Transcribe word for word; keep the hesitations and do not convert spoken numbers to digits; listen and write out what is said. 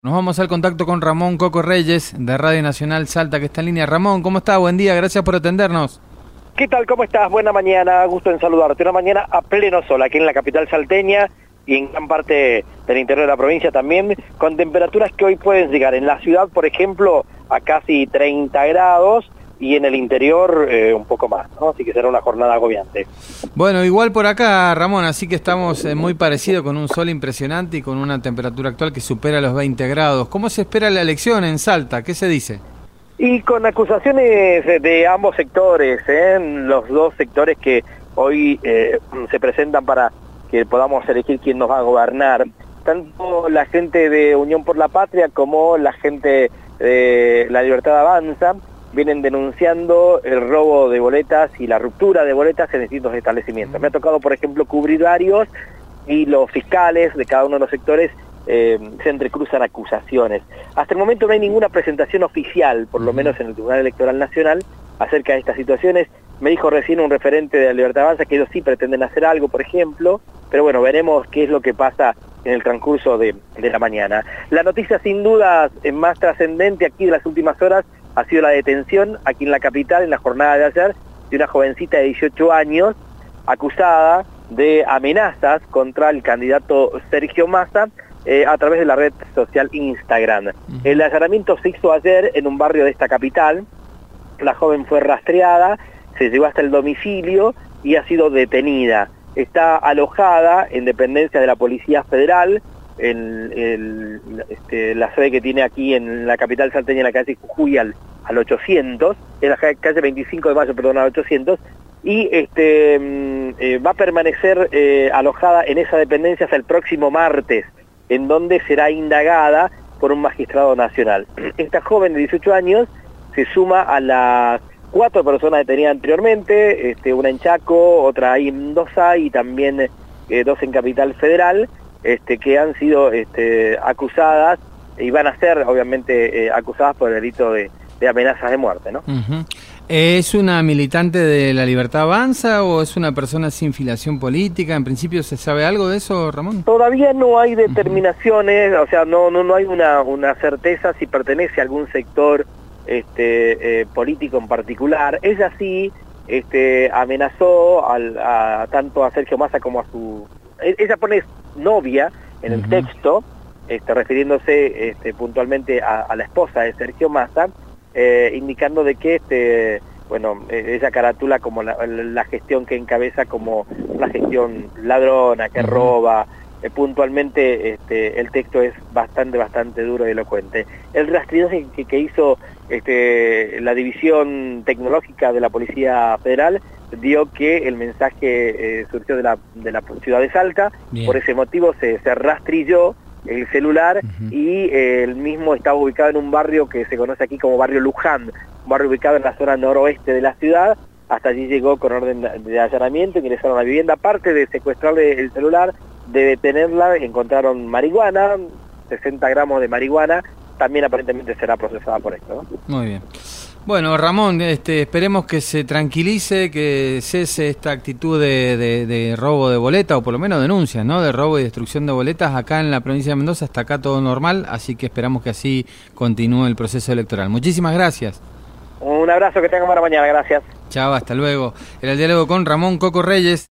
Nos vamos al contacto con Ramón Coco Reyes, de Radio Nacional Salta, que está en línea. Ramón, ¿cómo está? Buen día, gracias por atendernos. ¿Qué tal? ¿Cómo estás? Buena mañana, gusto en saludarte. Una mañana a pleno sol, aquí en la capital salteña y en gran parte del interior de la provincia también, con temperaturas que hoy pueden llegar en la ciudad, por ejemplo, a casi treinta grados, y en el interior eh, un poco más, ¿no? Así que será una jornada agobiante. Bueno, igual por acá, Ramón, así que estamos eh, muy parecidos, con un sol impresionante y con una temperatura actual que supera los veinte grados. ¿Cómo se espera la elección en Salta? ¿Qué se dice? Y con acusaciones de ambos sectores, ¿eh? Los dos sectores que hoy eh, se presentan para que podamos elegir quién nos va a gobernar. Tanto la gente de Unión por la Patria como la gente de La Libertad Avanza vienen denunciando el robo de boletas y la ruptura de boletas en distintos establecimientos. Me ha tocado, por ejemplo, cubrir varios y los fiscales de cada uno de los sectores eh, se entrecruzan acusaciones. Hasta el momento no hay ninguna presentación oficial, por lo menos en el Tribunal Electoral Nacional, acerca de estas situaciones. Me dijo recién un referente de La Libertad Avanza que ellos sí pretenden hacer algo, por ejemplo, pero bueno, veremos qué es lo que pasa en el transcurso de, de la mañana. La noticia sin duda más trascendente aquí de las últimas horas ha sido la detención aquí en la capital, en la jornada de ayer, de una jovencita de dieciocho años, acusada de amenazas contra el candidato Sergio Massa eh, a través de la red social Instagram. Uh-huh. El allanamiento se hizo ayer en un barrio de esta capital. La joven fue rastreada, se llevó hasta el domicilio y ha sido detenida. Está alojada en dependencia de la Policía Federal, en el, este, la sede que tiene aquí en la capital salteña, en la calle Jujuy al, al ochocientos, en la calle veinticinco de mayo, perdón, al ochocientos, y este, eh, va a permanecer eh, alojada en esa dependencia hasta el próximo martes, en donde será indagada por un magistrado nacional. Esta joven de dieciocho años se suma a las cuatro personas detenidas anteriormente, este, una en Chaco, otra ahí en Mendoza y también eh, dos en Capital Federal, Este, que han sido este, acusadas y van a ser obviamente eh, acusadas por el delito de, de amenazas de muerte, ¿no? Uh-huh. ¿Es una militante de La Libertad Avanza o es una persona sin filiación política? ¿En principio se sabe algo de eso, Ramón? Todavía no hay determinaciones, uh-huh. o sea, no no no hay una, una certeza si pertenece a algún sector este, eh, político en particular. Ella sí este, amenazó al, a, tanto a Sergio Massa como a su... Ella pone novia en el uh-huh. texto, este, refiriéndose este, puntualmente a, a la esposa de Sergio Massa, eh, indicando de que este, bueno, eh, ella caratula como la, la gestión que encabeza como una gestión ladrona, que uh-huh. roba. Eh, puntualmente este, el texto es bastante, bastante duro y elocuente. El rastreo que, que hizo este, la división tecnológica de la Policía Federal dio que el mensaje eh, surgió de la, de la ciudad de Salta. Bien. Por ese motivo se, se rastrilló el celular uh-huh. y eh, el mismo estaba ubicado en un barrio que se conoce aquí como barrio Luján, un barrio ubicado en la zona noroeste de la ciudad. Hasta allí llegó con orden de allanamiento, ingresaron a la vivienda, aparte de secuestrarle el celular, de detenerla, encontraron marihuana, sesenta gramos de marihuana, también aparentemente será procesada por esto, ¿no? Muy bien. Bueno, Ramón, este, esperemos que se tranquilice, que cese esta actitud de, de, de robo de boletas, o por lo menos denuncias, ¿no? De robo y destrucción de boletas acá en la provincia de Mendoza. Hasta acá todo normal, así que esperamos que así continúe el proceso electoral. Muchísimas gracias. Un abrazo, que tengan buena mañana, gracias. Chao, hasta luego. Era el diálogo con Ramón Coco Reyes.